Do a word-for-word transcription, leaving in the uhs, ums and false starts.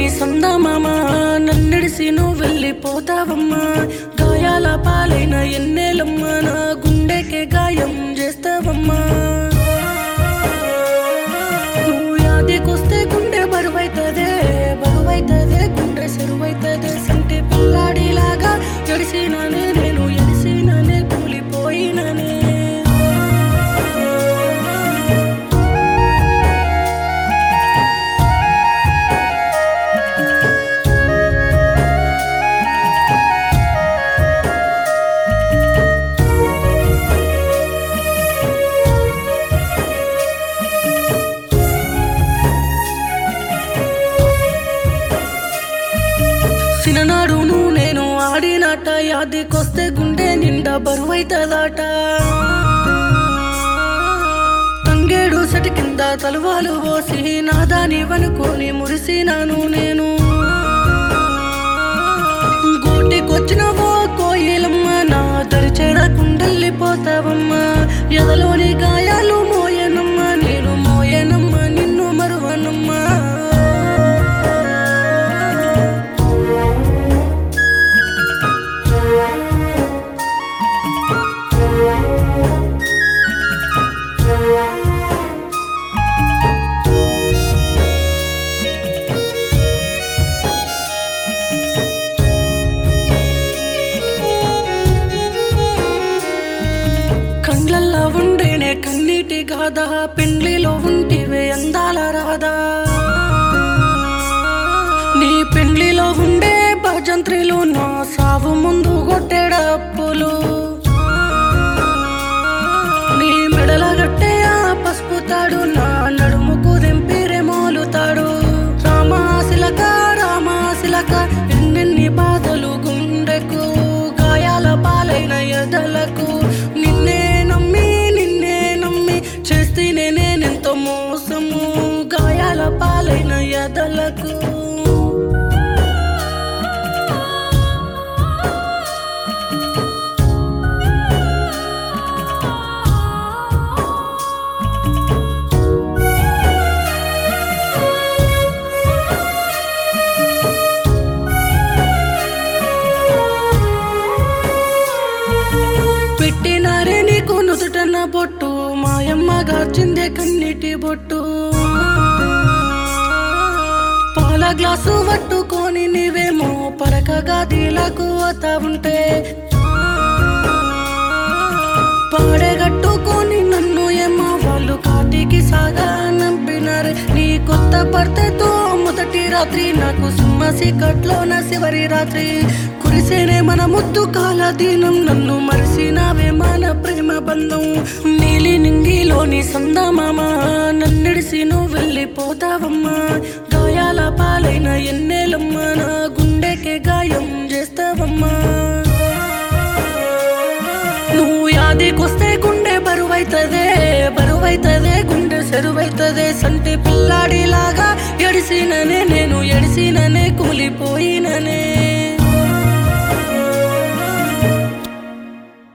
సందమామ నన్నెడిసి నువ్వు వెళ్ళిపోతావమ్మా గాయాల పాలైన ఎన్నేలమ్మా నా గుండెకే గాయం చేస్తావమ్మా నువ్వు యాదికొస్తే గుండె బరువైతదే బరువైతదే గుండె సెరువైతదే సంటి పిల్లాడిలాగా ఎడిసినానే నేను ఎడిసినానే కూలిపోయినానే చిన్ననాడును నేను ఆడినాట యాదికొస్తే గుండె నిండా బరువైతదాట తంగేడు సెటి కింద తలువాలు పోసి నాదాని వనుకొని మురిసినాను నేను గోటికొచ్చినవో కోయిలమ్మ నా దరి చేరకుండెళ్ళిపోతావమ్మా ఎదలోని గాయాలు మోయనమ్మా నేను మోయనమ్మా నిన్ను మరువనమ్మా కండ్లల్లో ఉండేనే కన్నీటి గాథ పెండ్లిలో ఉంటివే అందాల రాధా నీ పెండ్లిలో ఉండే భజంత్రిలు నా సావు ముందు కొట్టేడప్పులు నీ మెడల గట్టే ఆ పసుపు తాడు నా నడుముకు దింపిరే మోలుతాడు రామాశిలక రామాశిలక ఎన్నెన్ని బాధలు గుండెకు గాయాల పాలైన ఎదలకు నిన్నే నమ్మి నిన్నే నమ్మి చేస్తేనే నేనెంతో మోసము గాయాల పాలైన ఎదలకు పెట్టినారే నీకు నుదుటన్న బొట్టు మాయమ్మ గార్చిందే కన్నీటి బొట్టు పాల గ్లాసు పట్టుకొని నీవేమో పరకగా దీలకు అత ఉంటే పాడేగట్టుకొని నన్ను ఏమో వాళ్ళు కాటికి సాగా నంపినారే నీ కొత్త భర్తతో మొదటి రాత్రి నాకు సింహసి కట్లోన చివరి రాత్రి కురిసేనే మన ముద్దు కాల దీనం నన్ను మరిసినావే మన ప్రేమ బంధం నీలి నింగిలోని సందమామ నన్నెడిసి నువ్వు వెళ్ళిపోతావమ్మా గాయాల పాలైన ఎన్నేలమ్మా నా గుండెకే గాయం చేస్తావమ్మా నువ్వు యాదికొస్తే గుండె బరువైతదే బరువైతదే గుండె సెరువైతదే సంటి పిల్లాడిలాగా ఎడిసిననే నేను ఎడిసిననే కూలిపోయిననే